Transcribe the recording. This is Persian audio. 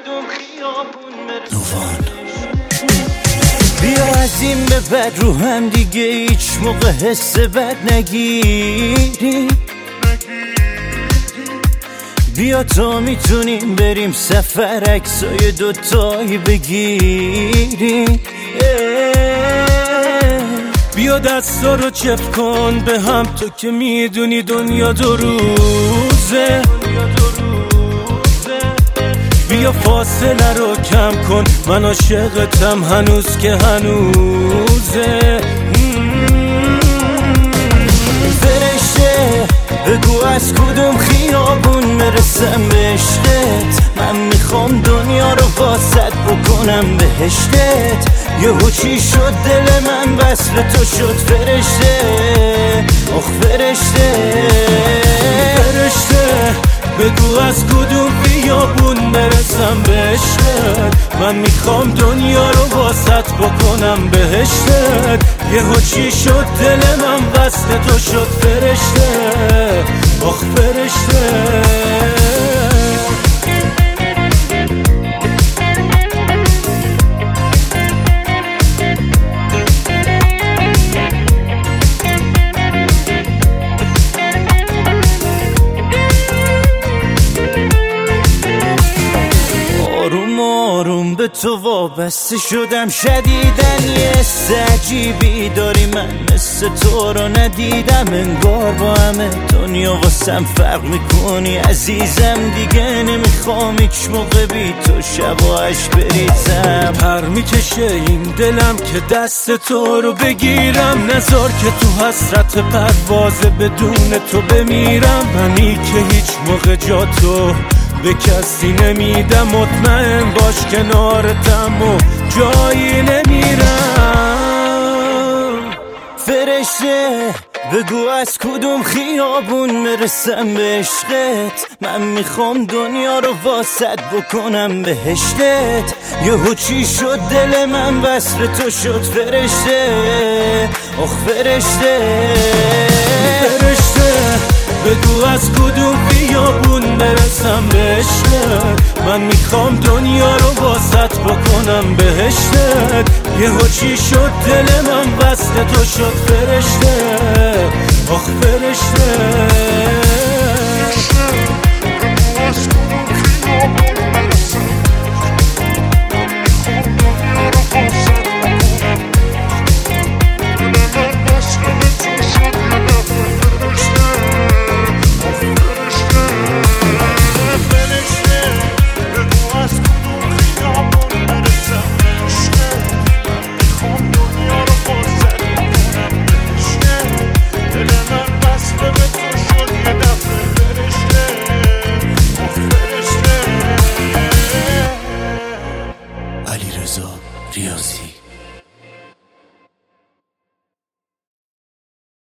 کدوم خیابون برسم. بیا از این به بعد رو هم دیگه هیچ موقع حس بد نگیری. بیا تا میتونیم بریم سفر عکسای دوتایی بگیریم. بیا دستا رو چپ کن به هم، تو که میدونی دنیا دو روزه. بیا فاصله رو کم کن، من عاشقتم هنوز که هنوزه. فرشته بگو از کدوم خیابون برسم به عشقت. من میخوام دنیا رو واسط بکنم بهشتت. یهو چی شد دل من وصل تو شد فرشته. آخ فرشته فرشته بگو از کدوم خیابون برسم به عشقت. من میخوام دنیا رو واسط بکنم بهشتت. یهو چی شد دل من وصل تو شد فرشته. آخ فرشته. آروم به تو وابسته شدم شدیدن. یه حس عجیبی داری من مثل تو رو ندیدم. انگار با همه دنیا واسم فرق میکنی عزیزم. دیگه نمیخوام هیچ موقع بی تو شباهش بریزم. پر میکشه این دلم که دست تو رو بگیرم. نذار که تو حسرت پرواز بدون تو بمیرم. منی که هیچ موقع جا تو به کسی نمیدم. مطمئن باش کنارتم و جایی نمیرم. فرشته بگو از کدوم خیابون برسم به عشقت. من میخوام دنیا رو واسط بکنم بهشتت. یهو چی شد دل من وصل تو شد فرشته. آخ فرشته فرشته بگو از کدوم خیابون برسم به عشقت. من میخوام دنیا رو واسط بکنم بهشتت. یهو چی شد دل من وصل تو شد فرشته. آخ فرشته علیرضا ریاضی.